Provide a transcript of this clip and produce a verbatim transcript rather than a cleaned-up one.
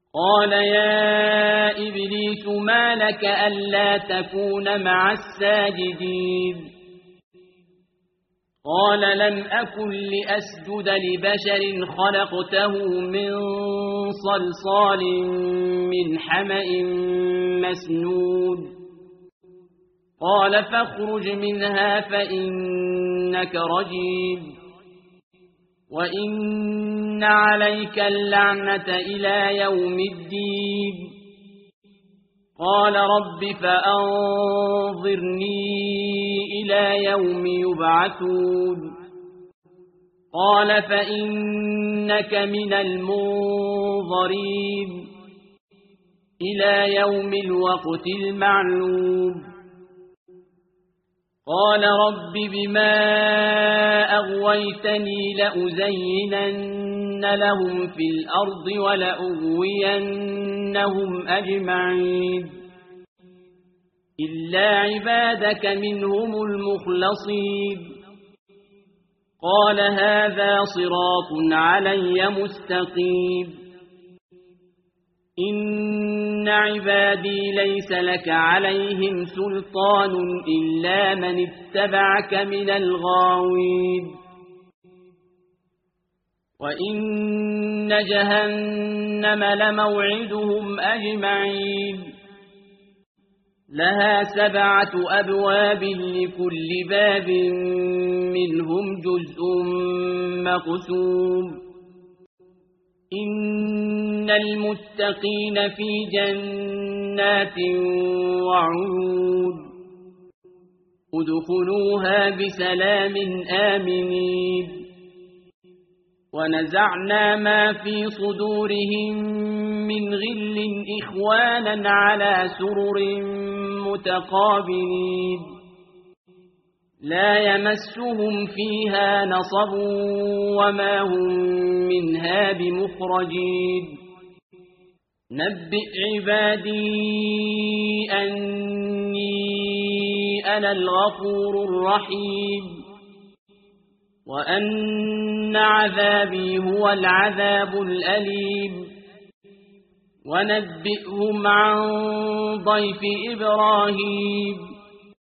قال يا إبليس ما لك ألا تكون مع الساجدين قال لم أكن لأسجد لبشر خلقته من صلصال من حمأ مسنون قال فاخرج منها فإنك رجيم وإن عليك اللعنة إلى يوم الدين قال رب فأنظرني إلى يوم يبعثون قال فإنك من المنظرين إلى يوم الوقت المعلوم قال رب بما أغويتني لأزينن لهم في الأرض ولأغوينهم أجمعين إلا عبادك منهم المخلصين قال هذا صراط علي مستقيم إن عبادي ليس لك عليهم سلطان إلا من اتبعك من الغاوين وإن جهنم لموعدهم أجمعين لها سبعة أبواب لكل باب منهم جزء مقسوم إن المتقين في جنات وعيون ادخلوها بسلام آمنين ونزعنا ما في صدورهم من غل إخوانا على سرر متقابلين لا يمسهم فيها نصب وما هم منها بمخرجين نبئ عبادي أني أنا الغفور الرحيم وأن عذابي هو العذاب الأليم ونبئهم عن ضيف إبراهيم